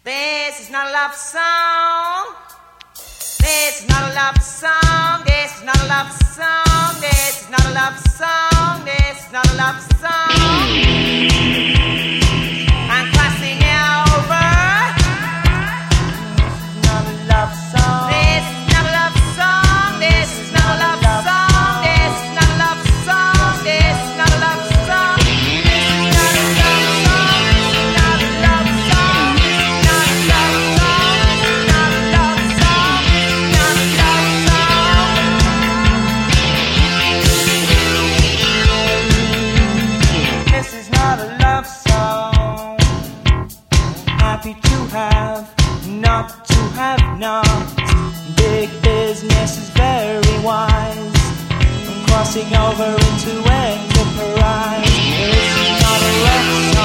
This is not a love song. This is not a love song. This is not a love song. This is not a love song. This is not a love song. I'm crossing over. This is not a love song. This is not a love song. This is not a love song. This is not a love song. This is not a love song. Happy to have, not to have not. Big business is very wise. I'm crossing over into enterprise. This is not a love song.